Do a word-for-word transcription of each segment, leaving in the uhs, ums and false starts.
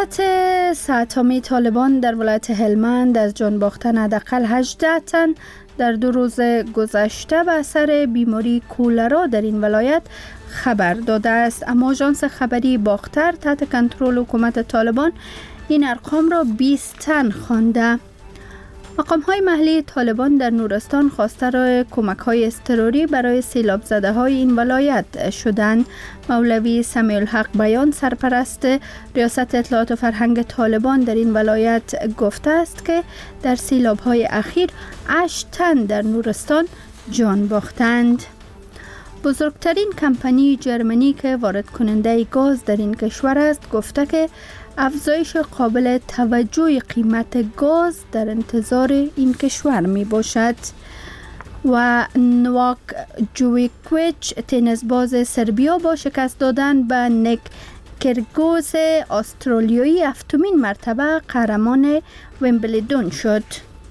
توسط ساعتامی طالبان در ولایت هلمند از جان باختن حداقل هجده تن در دو روز گذشته به اثر بیماری کولرا در این ولایت خبر داده است. اما آژانس خبری باختر تحت کنترل حکومت طالبان این ارقام را بیست تن خوانده. مقام‌های محلی طالبان در نورستان خواستار کمک‌های اضطراری برای سیلاب زده های این ولایت شدند. مولوی سمیع الحق بیان، سرپرست ریاست اطلاعات و فرهنگ طالبان در این ولایت، گفته است که در سیلاب‌های اخیر هشت تن در نورستان جان باختند. بزرگترین کمپانی جرمنی که وارد کننده گاز در این کشور است گفته که افزایش قابل توجه قیمت گاز در انتظار این کشور می باشد. و نواک جویکویچ، تنیس باز سربیا، با شکست دادن به نیک کرگوز استرالیایی هفتمین مرتبه قهرمان ویمبلدون شد.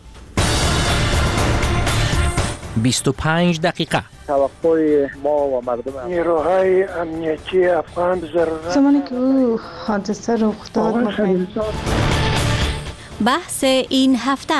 بیست و پنج دقیقه. توقع ما و مردم نیروهای امنیتی افغان ضرورت زمانی که او حادثه رخ داد. بحث این هفته: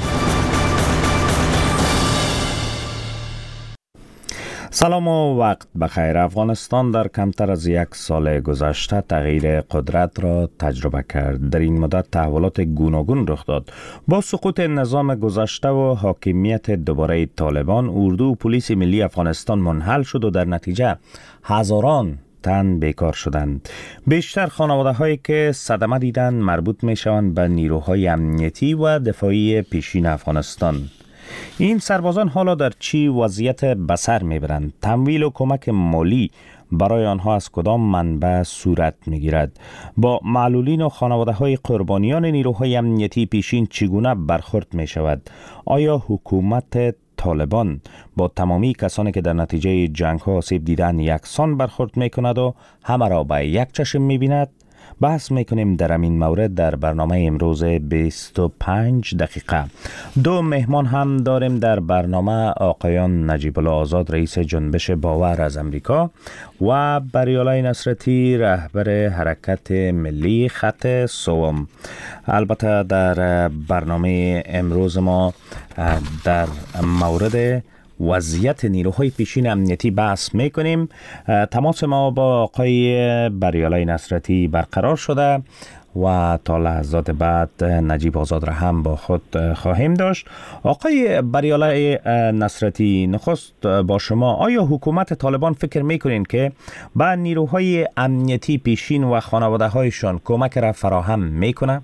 سلام و وقت بخیر. افغانستان در کمتر از یک سال گذشته تغییر قدرت را تجربه کرد. در این مدت تحولات گوناگون رخ داد. با سقوط نظام گذشته و حاکمیت دوباره طالبان، اردو و پلیس ملی افغانستان منحل شد و در نتیجه هزاران تن بیکار شدند. بیشتر خانواده هایی که صدمه دیدند مربوط می شوند به نیروهای امنیتی و دفاعی پیشین افغانستان. این سربازان حالا در چی وضعیت بسر میبرند؟ تمویل و کمک مالی برای آنها از کدام منبع صورت میگیرد؟ با معلولین و خانواده های قربانیان نیروهای امنیتی پیشین چگونه برخورد می شود؟ آیا حکومت طالبان با تمامی کسانی که در نتیجه جنگ ها آسیب دیدن یکسان برخورد می کند و همه را به یک چشم می بیند؟ بحث میکنیم در این مورد در برنامه امروز بیست و پنج دقیقه. دو مهمان هم داریم در برنامه: آقایان نجیب الله آزاد، رئیس جنبش باور از امریکا، و بریالای نصرتی، رهبر حرکت ملی خط سوم. البته در برنامه امروز ما در مورد وضعیت نیروهای پیشین امنیتی بحث میکنیم. تماس ما با آقای بریالای نصرتی برقرار شده و تا لحظات بعد نجیب آزاد را هم با خود خواهیم داشت. آقای بریالای نصرتی، نخست با شما: آیا حکومت طالبان فکر میکنین که با نیروهای امنیتی پیشین و خانواده هایشان کمک را فراهم میکنه؟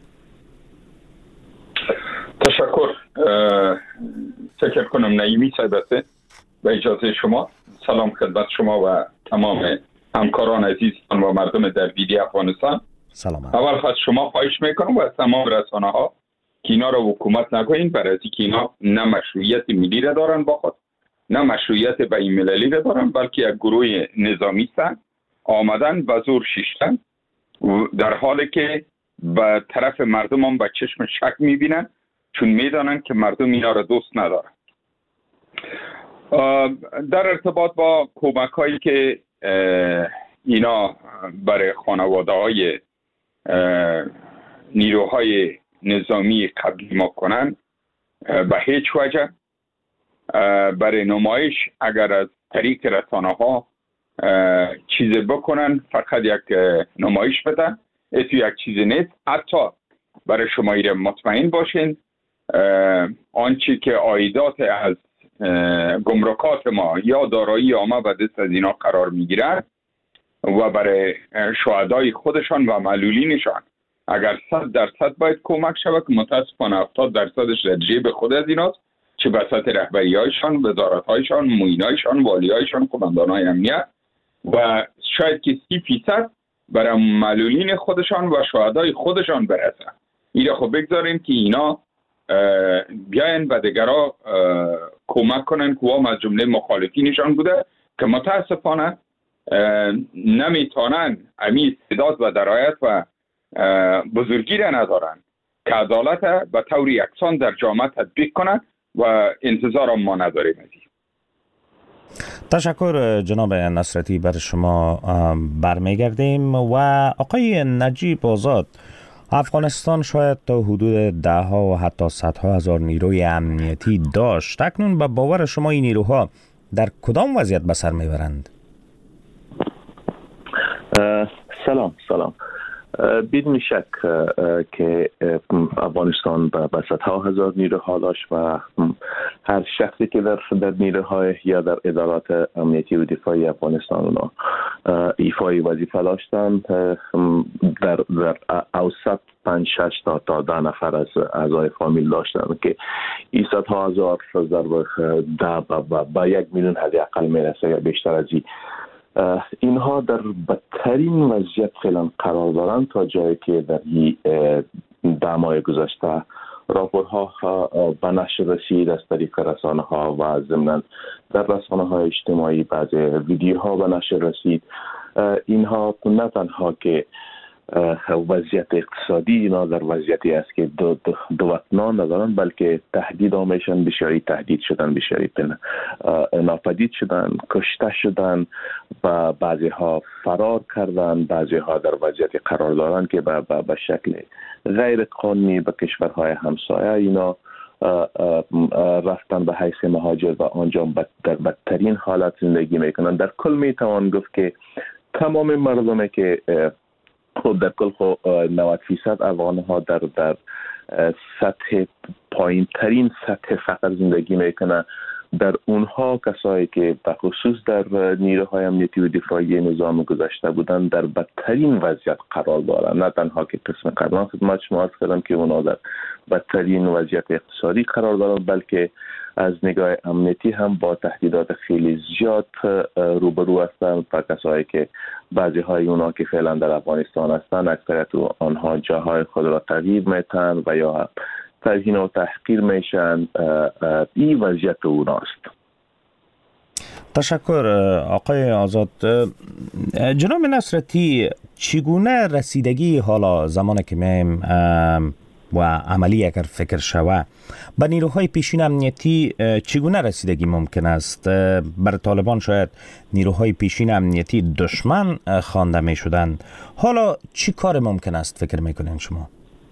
تشکر. فکر کنم نعیمی صاحبته. به اجازه شما سلام خدمت شما و تمام همکاران عزیزان و مردم در ویدی افغانستان. سلام. اول خواهد شما خواهش میکنم و تمام رسانه ها که اینا را حکومت نگوین، برای اینکه اینا نه مشروعیت ملی را دارن با خود، نه مشروعیت بین المللی را دارن، بلکه یک گروه نظامی هستند آمدن به زور شیشتن، در حالی که به طرف مردم هم به چشم شک میبینن، چون میدانن که مردم اینا را دوست ندارن. در ارتباط با کمک هایی که اینا برای خانواده های نیروهای نظامی قبلی ما کنن، به هیچ وجه برای نمایش اگر از طریق رسانه ها چیز بکنن، فقط یک نمایش بدن، اتو یک چیز نیست. حتی برای شما ایره مطمئن باشین آنچه که عایدات از گمرکات ما یا دارایی ما به دست از اینا قرار میگیرن و برای شهدای خودشان و معلولینشان اگر صد درصد باید کمک شود، که متاسفانه هفتاد درصدش در جیب خود از ایناست، چه بساط رهبری هایشان، وزارت هایشان، معین هایشان، والی هایشان، قماندان های امنیت، و شاید که سی فیصد برای معلولین خودشان و شهدای خودشان برسه. اینا خب بگذاریم که اینا بیاین و دیگرها کمک کنن که هم از جمله مخالفینشان بوده که متاسفانه نمیتونن امی استعداد و درایت و بزرگی را ندارن که عدالت به طور یکسان در جامعه تطبیق کنن و انتظار ما نداریم. تشکر جناب نصرتی، بر شما برمیگردیم. و آقای نجیب آزاد، افغانستان شاید تا حدود ده ها و حتی صدها هزار نیروی امنیتی داشت. اکنون به باور شما این نیروها در کدام وضعیت به سر میبرند؟ سلام سلام. بدون شک که افغانستان به صدها هزار نیروها داشت و هر شخصی که در در نیروهای یا در ادارات امنیتی و دفاعی افغانستان اونا ایفای وظیفه داشتن، در در اوسط پنج شش تا تا ده نفر از اعضای فامیل داشتن که این صدها هزار ضرب ده با یک میلیون حداقل میرسه یا بیشتر از این. اینها در بدترین وضعیت فعلا قرار دارند تا جایی که در این ده ماه گذشته راپورها به نشر رسید از طریق رسانه ها و ضمناً در رسانه های اجتماعی بعضی ویدیوها به نشر رسید. اینها نه تنها که وضعیت اقتصادی اینا در وضعیتی است که دو, دو, دو وطنان ندارن، بلکه تهدید آمیشن، بسیاری تهدید شدن، بسیاری ناپدید شدن، کشته شدن و بعضی ها فرار کردن، بعضی ها در وضعیتی قرار دارن که به به شکل غیر قانونی به کشورهای همسایه اینا رفتن به حیث مهاجر و آنجا در بدترین حالت زندگی میکنن. در کل میتوان گفت که تمام مردمی که خب در کل خب نود فیصد افغان ها در در سطح پایین ترین سطح فقر زندگی میکنن. در اونها کسایی که به خصوص در نیروهای امنیتی و دفاعی نظام گذشته بودن در بدترین وضعیت قرار دارن. نه تنها که قسم قبلا خدمت شما عرض کردم که اونا در بدترین وضعیت اقتصادی قرار دارن، بلکه از نگاه امنیتی هم با تهدیدات خیلی زیاد روبرو هستند. و کسایی که بعضی های اونا که فعلا در افغانستان هستند اکثریت آنها جاهای خود را تغییر میتن و یا توهین و تحقیر میشن. این وضعیت اوناست. تشکر آقای آزاد. جناب نصرتی، چگونه رسیدگی حالا زمانی که میم و عملی اگر فکر شوه به نیروهای پیشین امنیتی چگونه رسیدگی ممکن است؟ بر طالبان شاید نیروهای پیشین امنیتی دشمن خوانده می شدند. حالا چی کار ممکن است فکر میکنین شما؟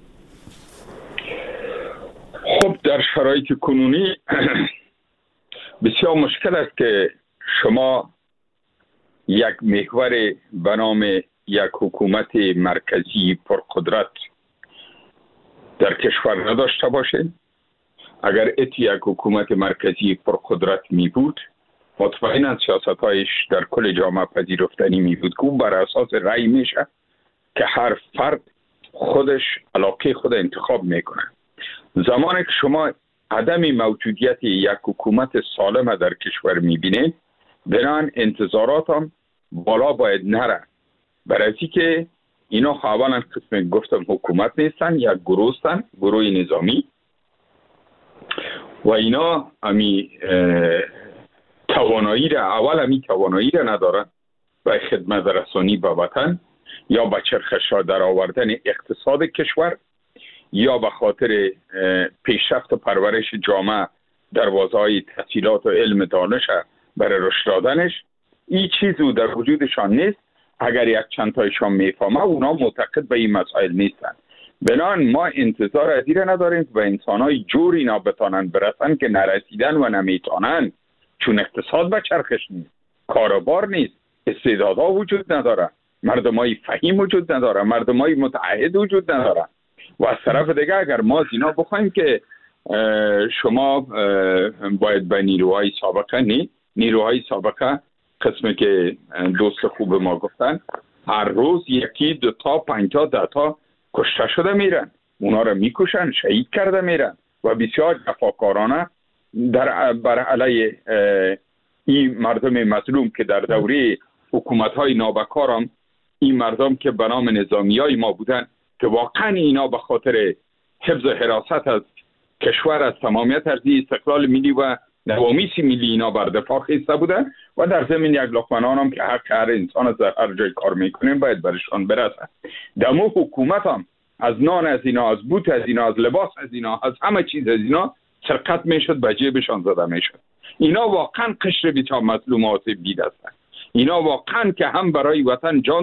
خب در شرایط کنونی بسیار مشکل است که شما یک محور به نام یک حکومت مرکزی پرقدرت در کشور نداشته باشید. اگر اتی یک حکومت مرکزی پرقدرت می بود مطمئنا سیاست‌هایش در کل جامعه پذیرفتنی می بود که اون بر اساس رأی میشه که هر فرد خودش علاقه خود انتخاب میکنه. زمانی که شما عدم موجودیت یک حکومت سالم در کشور میبینید بنان انتظارات هم بالا باید نره، برای که اینا اولا قسم گفتم حکومت نیستن، یک گروه هستن، گروه نظامی و اینا امی توانایی را اول امی توانایی را ندارن برای خدمت رسانی به وطن یا به چرخش در آوردن اقتصاد کشور یا به خاطر پیشرفت و پرورش جامعه در حوزه‌های تحصیلات و علم دانش برای رشد دادنش. این چیزی در وجودشان نیست. اگر یک چند تایشان میفهمه اونا معتقد به این مسائل نیستن. بنان ما انتظار از این نداریم که به انسان‌های جور اینا بتانن برسن که نرسیدن و نمیتونن، چون اقتصاد به چرخش نیست، کاروبار نیست، استعدادها وجود نداره، مردمای فهیم وجود نداره، مردمای متعهد وجود نداره. و از طرف دیگه اگر ما از اینا بخوایم که شما باید به نیروهای سابقه نی نیروهای سابقه قسمی که دوست خوب ما گفتن هر روز یکی دو تا پنج تا ده تا کشته شده میرن، اونا رو میکشن، شهید کرده میرن و بسیار جفاکارانه در بر علیه این مردم مظلوم که در دوره حکومت‌های نابکار هم این مردم که به نام نظامیای ما بودن که واقعا اینا به خاطر حفظ حراست از کشور، از تمامیت ارضی استقلال ملی و نوامیس ملی اینا بر دفاع خیسته بودن و در زمین یک لقمه نان هم که حق هر انسان از هر جای کار میکنیم باید برشان برسه. دمو حکومت هم از نان از اینا، از بوت از اینا، از لباس از اینا، از همه چیز از اینا سرقت میشد، به جیبشان زده میشد. اینا واقعا قشر بیچاره مظلومات بید هستند. اینا واقعا که هم برای وطن جان داد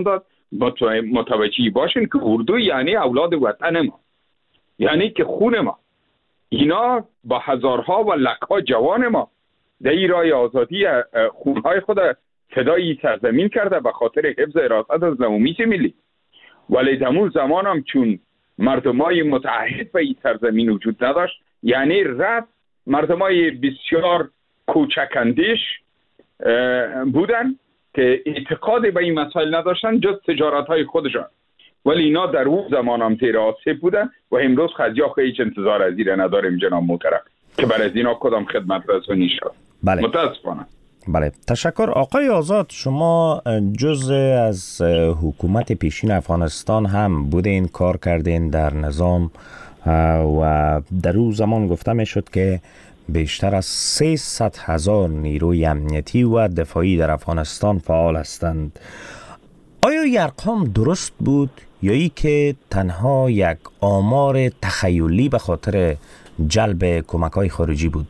متوجه باشین که اردو یعنی اولاد وطن ما، یعنی که خون ما. اینا با هزارها و لکها جوان ما در این راه آزادی خونهای خود فدای سرزمین کرده به خاطر حفظ اراست از نومیس ملی. ولی در اون زمان هم چون مردمای متعهد به این سرزمین وجود نداشت، یعنی رفت مردمای بسیار کوچکندیش بودن که اعتقاد به این مسائل نداشتن جز تجارت های خودشان، ولی اینا در اون زمان هم تیر آسیب بودن و امروز خدیاخ هیچ انتظار از ایره نداریم جناب محترم که برای اینا کدام خدمت رسونی شد. بله. متاسفانه. بله، تشکر. آقای آزاد، شما جزء از حکومت پیشین افغانستان هم بودین، کار کردین در نظام و در اون زمان گفته می شد که بیشتر از سیصد هزار نیروی امنیتی و دفاعی در افغانستان فعال هستند. آیا این ارقام درست بود یا ای که تنها یک آمار تخیلی به خاطر جلب کمک‌های خارجی بود؟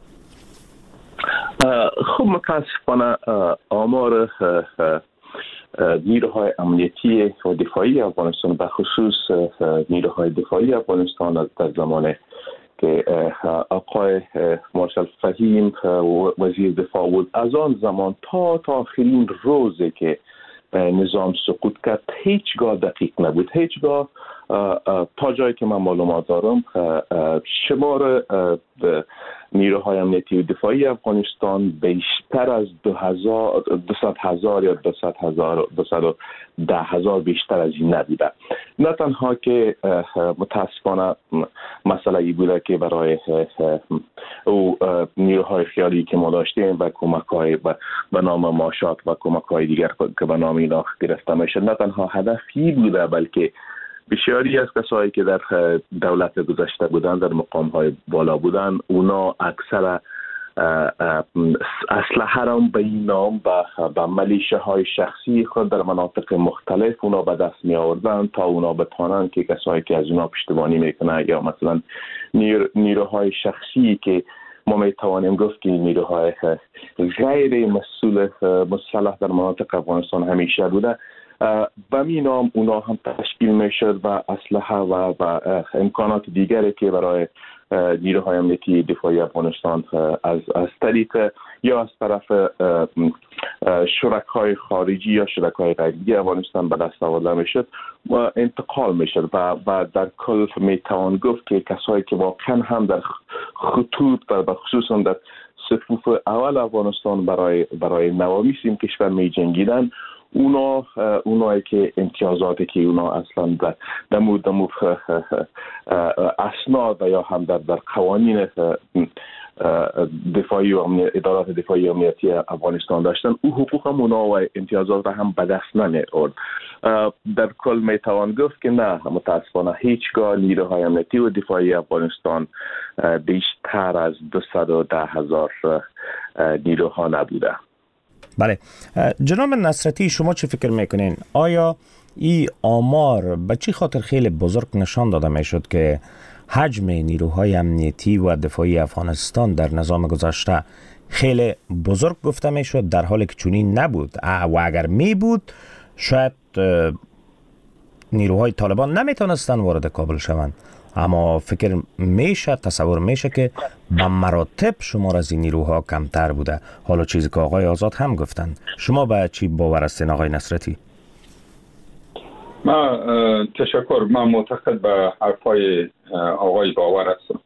خب متاسفانه آمار نیروهای امنیتی و دفاعی افغانستان، به خصوص نیروهای دفاعی افغانستان در زمان که آقای مارشال فهیم وزیر دفاع بود، از آن زمان تا تا آخرین روزی که نظام سقوط کرد هیچگاه دقیق نبود. هیچگاه تا جایی که من معلومات دارم شمار نیروهای امنیتی و دفاعی افغانستان بیشتر از دو هزار دویست هزار یا دویست هزار دویست و ده هزار بیشتر از این نبوده. نه تنها که متاسفانه مسئله ای بوده که برای او نیروهای خیالی که ما داشتیم و کمک‌های به نام ماشات و کمک‌های دیگر که به نام اینا گرفته میشد، نه تنها هدفی بوده بلکه بسیاری از کسایی که در دولت گذشته بودن، در مقام‌های بالا بودن، اونا اکثر اسلحه را به این نام به ملیشه های شخصی خود در مناطق مختلف اونا به دست می آوردن تا اونا بتوانند که کسایی که از اونا پشتیبانی میکنه یا مثلا نیر، نیروهای شخصی که ما می توانیم گفت که نیروهای غیر مسئول مسلح در مناطق افغانستان همیشه بوده، به می نام اونا هم تشکیل می شد و اسلحه و, و امکانات دیگری که برای نیروهای امنیتی دفاعی افغانستان از از طریق یا از طرف شرکای خارجی یا شرکای غیری افغانستان به دست آورده می شد و انتقال می شد و, و در کل می توان گفت که کسایی که واقعا هم در خطوط و خصوصا در صفوف اول افغانستان برای برای نوامیس این کشور می جنگیدن، اونا اونایی که امتیازاتی که اونا اصلا در دمو دمو اسناد یا هم در در قوانین دفاعی و ادارات دفاعی امنیتی افغانستان داشتن، او حقوق هم اونا و امتیازات را هم به دست نمی آورد. در کل می توان گفت که نه، متاسفانه هیچگاه نیروهای امنیتی و دفاعی افغانستان بیشتر از دویست و ده هزار نیروها نبوده. بله، جناب نصرتی، شما چه فکر میکنین؟ آیا این آمار به چی خاطر خیلی بزرگ نشان داده میشد که حجم نیروهای امنیتی و دفاعی افغانستان در نظام گذشته خیلی بزرگ گفته میشد، در حالی که چنین نبود و اگر می بود شاید نیروهای طالبان نمیتونستن وارد کابل شوند، اما فکر میشه، تصور میشه که به مراتب شمار از این نیروها کمتر بوده. حالا چیزی که آقای آزاد هم گفتن، شما به چی باور هستین آقای نصرتی؟ ما تشکر. من معتقد به حرفای آقای باور هستم.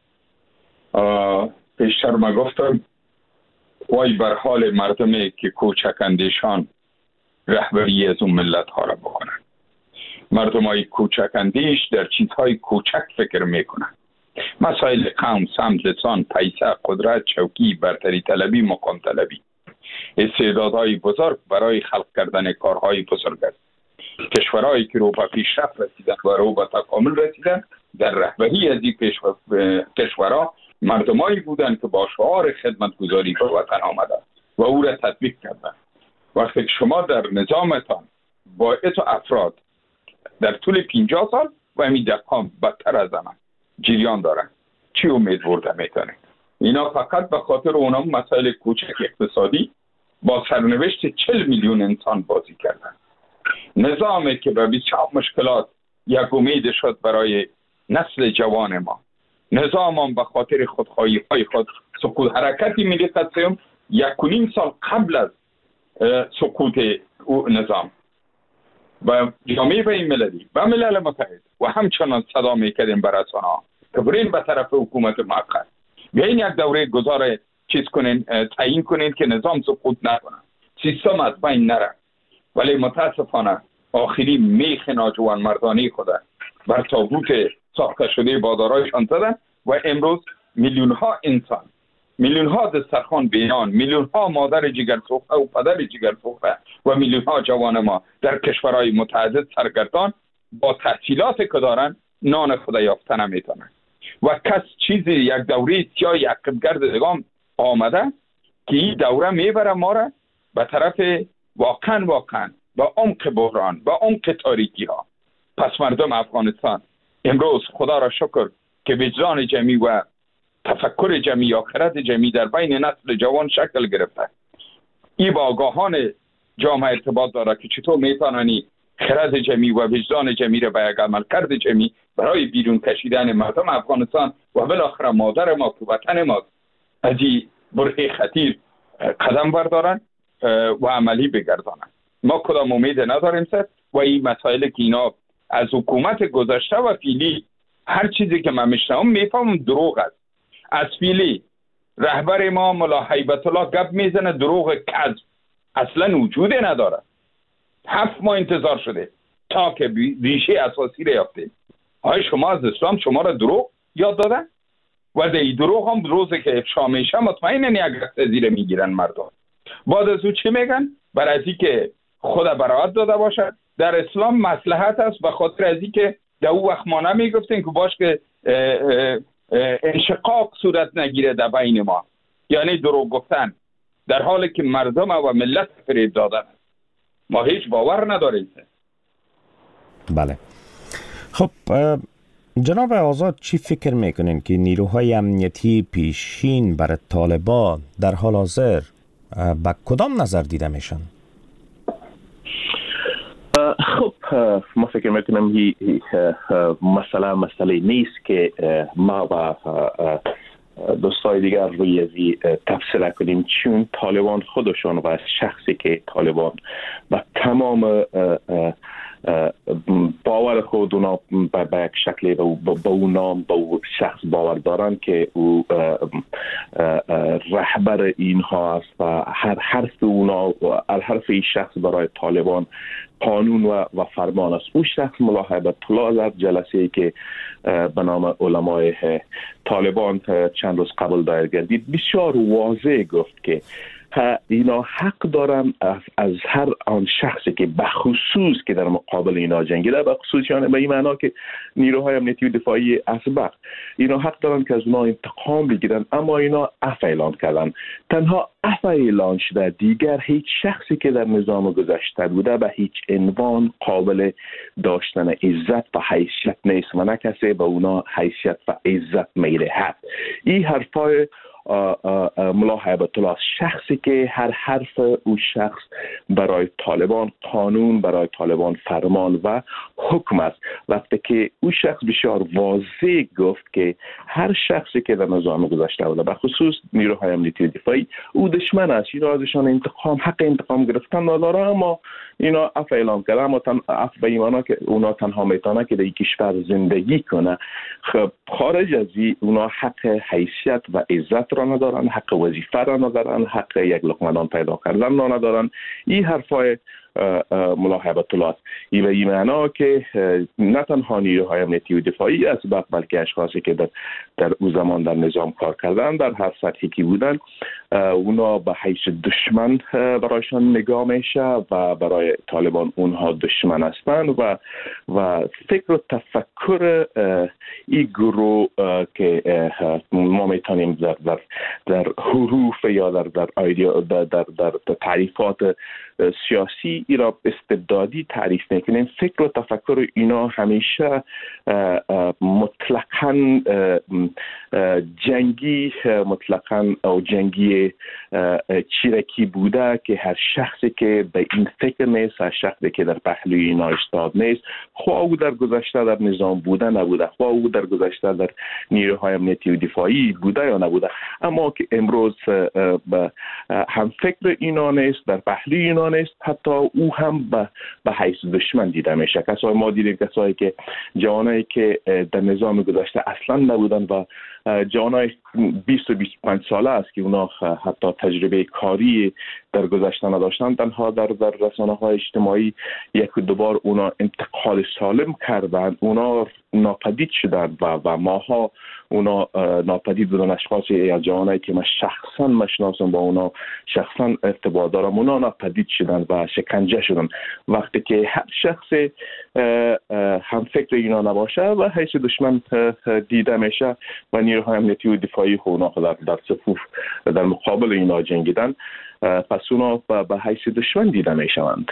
پیشتر ما گفتم وای بر حال مردمی که کوچک اندیشان رهبری از اون ملت ها را بکنن. مردم های کوچک اندیش در چیزهای کوچک فکر میکنن. مسائل قوم، سمت، لسان، پیسه، قدرت، چوکی، برتری طلبی، مقام طلبی، استعدادهای بزرگ برای خلق کردن کارهای بزرگ است. کشورهایی که رو به پیشرفت رسیدن و رو به تکامل رسیدن در رهبری از این کشورها مردمایی بودند که با شعار خدمتگزاری به وطن آمدند و او را تطبیق کردند. وقتی شما در نظامتان با اتو افراد در طول پنجاه سال و همین دقیقا بدتر از همه جریان دارن، چی امید برده میتونه؟ اینا فقط به خاطر اونا مسائل کوچک اقتصادی با سرنوشت چهل میلیون انسان بازی کردن. نظامی که به بسیار مشکلات یک امید شد برای نسل جوان ما. نظام هم به خاطر خودخواهی های خود سقوط. حرکت ملی قدسیون یک و نیم سال قبل از سقوط نظام و جامعه بین‌المللی و ملل متحد و همچنان صدا میکردیم بر رسانه‌ها که برین به طرف حکومت موقت، بیاین یک دوره گذار چیز کنین، تعیین کنین که نظام سقوط نکنه، سیستم از بین نره. ولی متاسفانه آخری میخ ناجوان مردانی خود بر تابوت ساخته شده بازارایشان زدن و امروز میلیون ها انسان، میلیون ها دسترخوان بینان، میلیون ها مادر جگر سوخته و پدر جگر سوخته و میلیون ها جوان ما در کشورهای متعدد سرگردان با تحصیلات که دارن نان خود یافته نمیتونن و کس چیزی یک دوره سیاه یک قدگرد دگام آمده که این دوره میبره ما را به طرف واقعا واقعا با عمق بحران، با عمق تاریکی ها. پس مردم افغانستان امروز خدا را شکر که وجدان جمعی و تفکر جمعی، آخرت جمعی در بین نسل جوان شکل گرفته. این با آگاهان جامعه ارتباط داره که چطور میتونانی خرد جمعی و وجدان جمعی را به یک عملکرد جمعی برای بیرون کشیدن مردم افغانستان و بالاخره مادر ما که وطن ما از این بره خطیر قدم بردارن و عملی بگردانن. ما کدام امید نداریم سر و این مسائل که اینا از حکومت گذشته و فعلی هر چیزی که من میشنم میفهمم دروغ است. از فعلی رهبر ما ملا هیبت الله گپ میزنه دروغ کذب اصلا وجود نداره. هفت ماه انتظار شده تا که ریشه اساسی را یافتیم. آیا شما از اسلام شما را دروغ یاد دادن؟ و در این دروغ هم روزی که افشا میشه مطمئناً یک رخت زیر میگیرن مردم. بعد از او چی میگن؟ برای از که خود براعت داده باشه در اسلام مصلحت است، به خاطر از که در او وقت ما نمیگفتیم که باش که انشقاق صورت نگیره در بین ما، یعنی دروغ گفتن در حالی که مردم و ملت فریب دادن. ما هیچ باور نداریم. بله. خب جناب آزاد چی فکر میکنین که نیروهای امنیتی پیشین برای طالبان در حال حاضر با کدام نظر دیده میشن؟ خب ما فکر میکنم این مسئله مسئله نیست که ما و دوستای دیگر روی ازی تفسیر کنیم، چون طالبان خودشون و شخصی که طالبان و تمام باور خود اونا به یک شکلی به اون نام به اون شخص باور دارن که او رهبر اینها است و هر حرف اونا و هر حرف این شخص برای طالبان قانون و, و فرمان است. او شخص ملا هیبت الله در جلسه‌ای که به نام علمای طالبان چند روز قبل دایر گردید بسیار واضح گفت که اینا حق دارن از, از هر آن شخصی که بخصوص که در مقابل اینا جنگیده، بخصوص یعنی به این معنا که نیروهای امنیتی و دفاعی اسبق، اینا حق دارن که از اونا انتقام بگیرن، اما اینا عفو اعلان کردن. تنها عفو اعلان شده، دیگر هیچ شخصی که در نظام گذشته بوده به هیچ عنوان قابل داشتن عزت و حیثیت نیست و نه کسی به اونا حیثیت و عزت میدهد. این حرفای ملا هیبت الله شخصی که هر حرف او شخص برای طالبان قانون، برای طالبان فرمان و حکم است. وقتی که او شخص بسیار واضح گفت که هر شخصی که در نظام گذشته بوده به خصوص نیروهای امنیتی و دفاعی او دشمن است، اینا ازشان انتقام حق انتقام گرفتن نداره، اما اینا عفو اعلام کرده، اما تن عفو به ایمانا که اونا تنها میتونه که در این کشور زندگی کنه. خب خارج از این اونا حق حیثیت و عزت را ندارن، حق وظیفه را ندارن، حق یک لقمه نان پیدا کردن را ندارن. این حرفای ملا هیبت الله است. این به این معنا که نه تنها نیروهای امنیتی و دفاعی اسبق بلکه اشخاصی که در در اون زمان در نظام کار کردن در هر سطحی که بودن اونا به حیث دشمن برایشان نگاه میشه و برای طالبان اونها دشمن هستند و و فکر و تفکر این گروه که ما میتونیم در در در حروف یا در در ایدئو در در, در تعریفات سیاسی ای را استبدادی تعریف میکنیم، فکر و تفکر اینا همیشه مطلقاً جنگی مطلقاً او جنگی که چیرکی بوده که هر شخصی که به این فکر نیست، هر شخصی که در پهلوی اینا ایستاد نیست، خواه او در گذشته در نظام بوده نبوده، خواه او در گذشته در نیروهای امنیتی و دفاعی بوده یا نبوده، اما که امروز هم فکر اینا نیست، در پهلوی اینا نیست، حتی او هم به به حیث دشمن دیده میشه. کسای ما دیدیم کسایی که جوانایی که در نظام گذشته اصلا نبودن و جوانای بیست و بیست و پنج ساله است که اونا حتی تجربه کاری در گذشته نداشتن، تنها در در رسانه‌های اجتماعی یک و دوبار اونا انتقال سالم کردن، اونا ناپدید شدن و و ماها اونا ناپدید بودن. اشخاصی یا جوانایی که من شخصا مشناسم، با اونا شخصا ارتباط دارم، اونا ناپدید شدن و شکنجه شدن. وقتی که هر شخص هم فکر اینا نباشه و حیث دشمن دیده میشه و نیروهای امنیتی و دفاعی اونا در در صفوف در مقابل اینا جنگیدن، پس اونا به حیث دشمن دیده میشوند.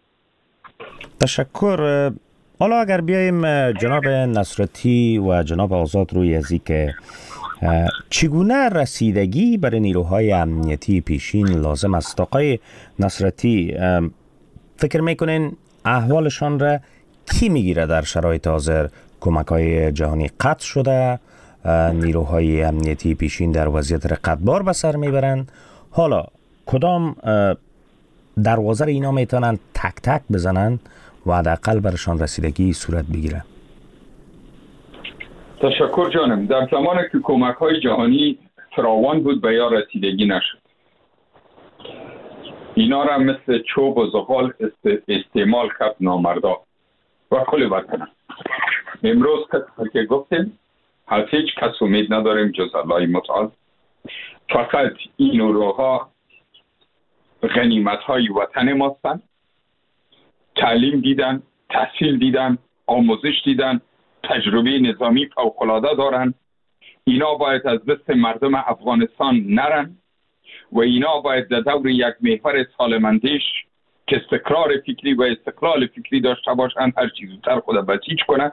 تشکر. حالا اگر بیایم جناب نصرتی و جناب آزاد روی ازی که چگونه رسیدگی برای نیروهای امنیتی پیشین لازم است؟ آقای نصرتی، فکر میکنین احوالشان را کی میگیره در شرایط حاضر؟ کمک‌های جهانی قطع شده، نیروهای امنیتی پیشین در وضعیت رقتبار به سر میبرند. حالا کدام دروازه اینا میتونن تک تک بزنن و حداقل برشان رسیدگی صورت بگیره؟ تشکر جانم. در زمانی که کمک‌های جهانی فراوان بود به یا رسیدگی نشد، اینا را مثل چوب و زغال استعمال کرد نامردا و کل وطن. امروز که گفتیم از هیچ کس امید نداریم جز الله متعال. فقط این نیروها غنیمت‌های وطن ماستن، تعلیم دیدن، تحصیل دیدن، آموزش دیدن، تجربه نظامی فوق‌العاده دارن. اینا باید از دست مردم افغانستان نرن و اینا باید در دور یک محور سالمندیش که استقرار فکری و استقلال فکری داشته باشند هر چیز زودتر خود بسیج کنند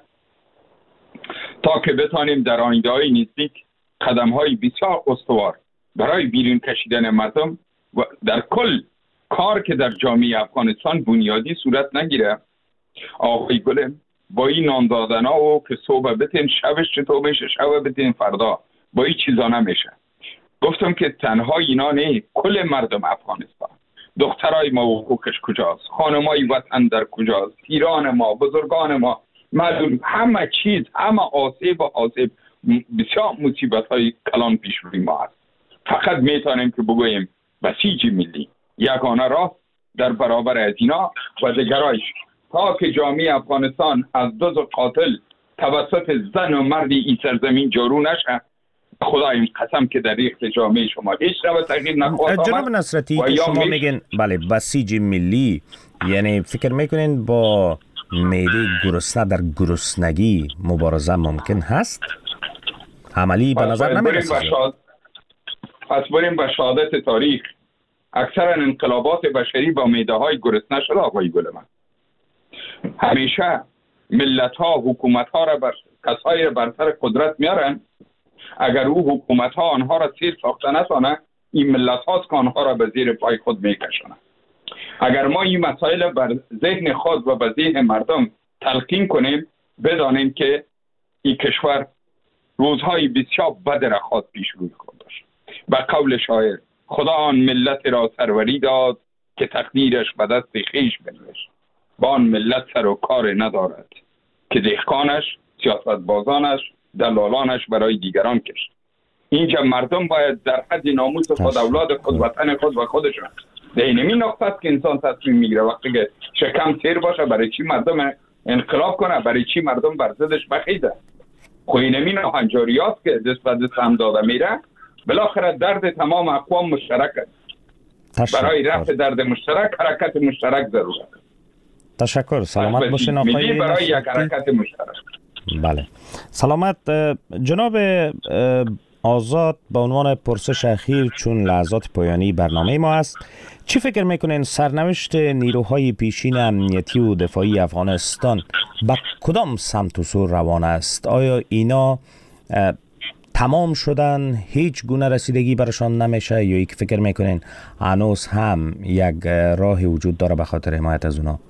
تا که بتانیم در آینده‌های نزدیک قدم‌های بسیار استوار برای بیرون کشیدن مردم و در کل کار که در جامعه افغانستان بنیادی صورت نگیره. آقای گلم با این نان دادن ها و که صبح بتین شبش چطور میشه، شب بتین فردا، با این چیزا نمیشه. گفتم که تنها اینا نه، کل مردم افغانستان، دخترای ما حقوقش کجاست، خانمای وطن در کجاست، پیران ما، بزرگان ما، مردم، همه چیز، همه آسیب و آسیب، بسیار مصیبت های کلان پیش روی ما هست. فقط میتونیم که بگوییم بسیج ملی یگانه راه در برابر از اینا و دگرایش تا که جامعه افغانستان از دو قاتل توسط زن و مردی این سرزمین جارو نشه. خدایم قسم که در ریخت جامعه شما هیچ نوع تغییر نخواهد آمد. جناب نصرتی که شما میگن بله بسیج ملی، یعنی فکر میکنین با میده گرسنه در گرسنگی مبارزه ممکن هست؟ عملی به نظر نمیرسه. پس بریم به شهادت تاریخ. اکثر انقلابات بشری با میده های گرسنه شده آقای گلمن. همیشه ملت ها حکومت ها را بر کسایی را بر سر قدرت میارن. اگر او حکومت ها آنها را سیر ساخته نتانه، این ملت هاست که آنها را به زیر پای خود میکشانند. اگر ما این مسائل بر ذهن خود و به ذهن مردم تلقین کنیم، بدانیم که این کشور روزهای بسیار بد را خود پیش روی خود داشت. به قول شاعر، خدا آن ملت را سروری داد که تقدیرش به دست خویش بنوشت. با آن ملت سر و کار ندارد که دهقانش، سیاستبازانش، دلالانش برای دیگران کشت. اینجا مردم باید در حد ناموس خود، اولاد خود، وطن خود و خودشون در اینمی نقطه است که انسان تصمیم میگیره. وقتی که شکم تیر باشه برای چی مردم انقلاب کنه، برای چی مردم بر ضدش بخیزه؟ خو اینمی ناهنجاریات که دست به دست هم داده میره، بالاخره درد تمام اقوام مشترک است. برای رفع درد مشترک حرکت مشترک ضرورت است. تشکر. سلامت باشین آقای برای یک حرکت مشترک. بله سلامت. جناب آزاد، به عنوان پرسش اخیر چون لحظات پایانی برنامه ما است، چی فکر میکنین سرنوشت نیروهای پیشین امنیتی و دفاعی افغانستان به کدام سمت و سو روان است؟ آیا اینا تمام شدن هیچ گونه رسیدگی برشان نمیشه یا یک فکر میکنین هنوز هم یک راهی وجود داره به خاطر حمایت از اونا؟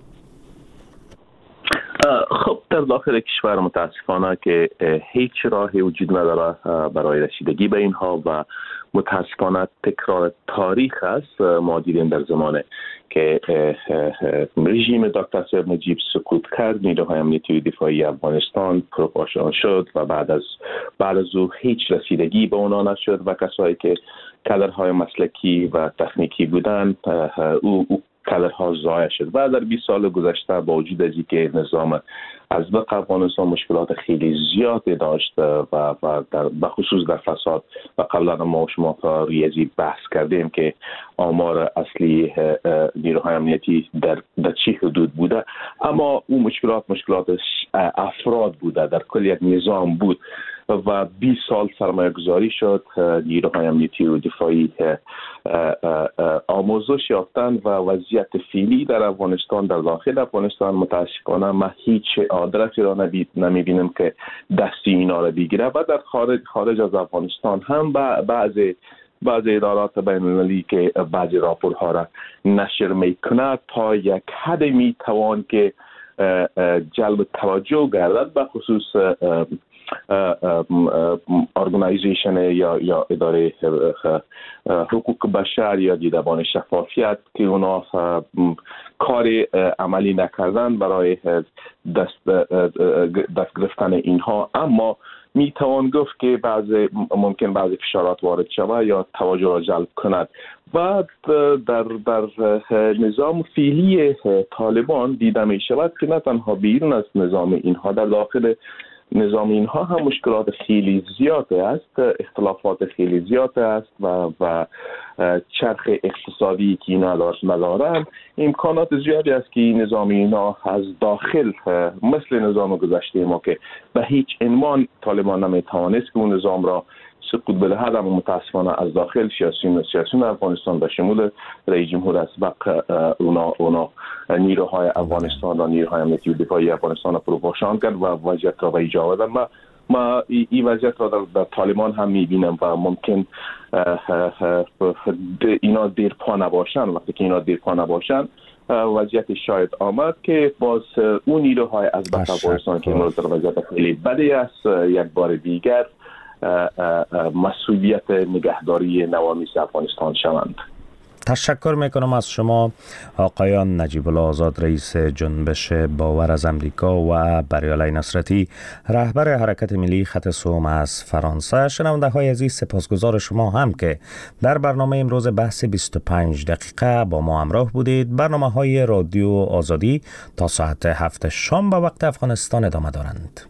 خب در داخل کشور متاسفانه که هیچ راهی وجود نداره برای رسیدگی به اینها و متاسفانه تکرار تاریخ است. ما دیدیم در زمانه که رژیم دکتر صاحب نجیب سقوط کرد، نیروهای امنیتی دفاعی افغانستان پروپاشان شد و بعد از بعد از او هیچ رسیدگی به اونا نشد و کسایی که کادرهای مسلکی و تکنیکی بودند او, او کادرها ضایع شد و در بیست سال گذشته با وجود از اینکه نظام ازبق افغانستان مشکلات خیلی زیادی داشت و و در بخصوص در فساد و قبلا ما و شما تا ریاضی بحث کردیم که آمار اصلی نیروهای امنیتی در در چه حدود بوده، اما اون مشکلات مشکلات افراد بوده، در کل یک نظام بود و بیست سال سرمایه گذاری شد. نیروهای امنیتی و دفاعی آموزش یافتن و وضعیت فعلی در افغانستان در داخل افغانستان متاسفانه ما هیچ آدرسی را نمیبینیم که دستی اینا را بگیره و در خارج خارج از افغانستان هم بعضی بعضی ادارات بین‌المللی که بعضی راپورها را نشر میکنه تا یک حد میتوان که جلب توجه گردد به خصوص ارگانایزیشن یا یا اداره حقوق بشر یا دیدبان شفافیت که اونا کار عملی نکردن برای دست دست گرفتن اینها، اما می توان گفت که بعضی ممکن بعضی فشارات وارد شود یا توجه را جلب کند و در در نظام فعلی طالبان دیده می شود که نه تنها بیرون از نظام اینها در داخل نظام اینها هم مشکلات خیلی زیاد است، اختلافات خیلی زیاد است و و چرخ اقتصادی که اینا ندارن، امکانات زیادی است که نظام اینا از داخل مثل نظام گذشته ما که به هیچ عنوان طالبان نمیتوانست که اون نظام را سقوط بدهد، اما متاسفانه از داخل سیاسیون سیاسیون افغانستان به شمول رئیس جمهور اسبق اونا اونا نیروهای افغانستان و نیروهای امنیتی و دفاعی افغانستان را پروپاشان کرد و وضعیت را به ایجا آوردن. ما ما این وضعیت را در, در طالبان هم میبینم و ممکن اینا دیر پا نباشن. وقتی که اینا دیر پا نباشن وضعیت شاید آمد که باز اون نیروهای اسبق افغانستان که امروز در وضعیت خیلی بدی است یک بار دیگر مسئولیت نگهداری نوامیس افغانستان شوند. تشکر میکنم از شما آقایان نجیب الله آزاد رئیس جنبش باور از امریکا و بریالای نصرتی رهبر حرکت ملی خط سوم از فرانسه. شنونده های عزیز سپاسگزار شما هم که در برنامه امروز بحث بیست و پنج دقیقه با ما همراه بودید. برنامه های رادیو آزادی تا ساعت هفت شام به وقت افغانستان ادامه دارند.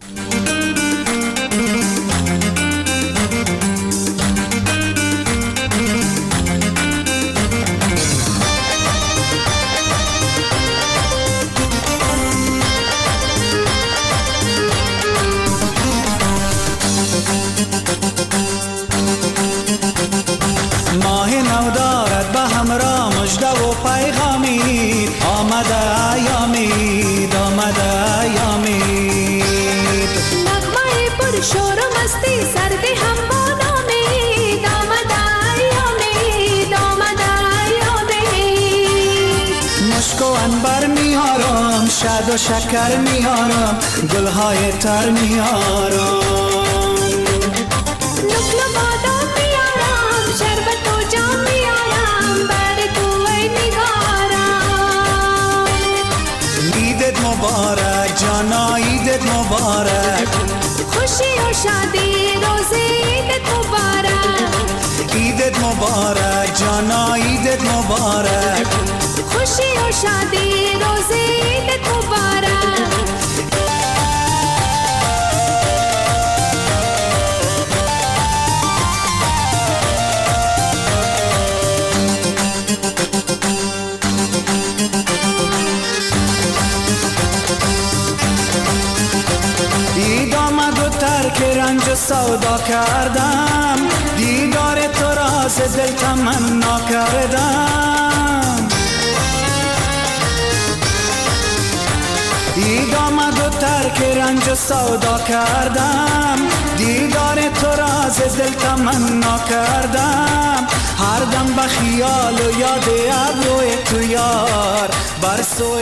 ماه نو دارد به همراه مژده و پیغامی، آمده ایامید آمده ایامید، نغمه پر شور و مستی سردی هم با نامید، آمده ایامید آمده ایامید، مشک و عنبر میارم شاد و شکر میارم گلهای تر میارم، نقل و بادام میارم شربت و جام میارم بر تو ای نگارم. عیدت مبارک جانا عیدت مبارک، خوشی و شادی روزی عیدت مبارک، عیدت مبارک جانا عیدت مبارک، خوشی و شادی روزی عیدت مبارک. که رنج سودا کردم دیدار تو را ز دل تمنا کردم، دید آمد و ترک رنج و سودا کردم، دیدار تو را ز دل تمنا کردم، هر دم به خیال و یاد ابروی تو یار بر سوی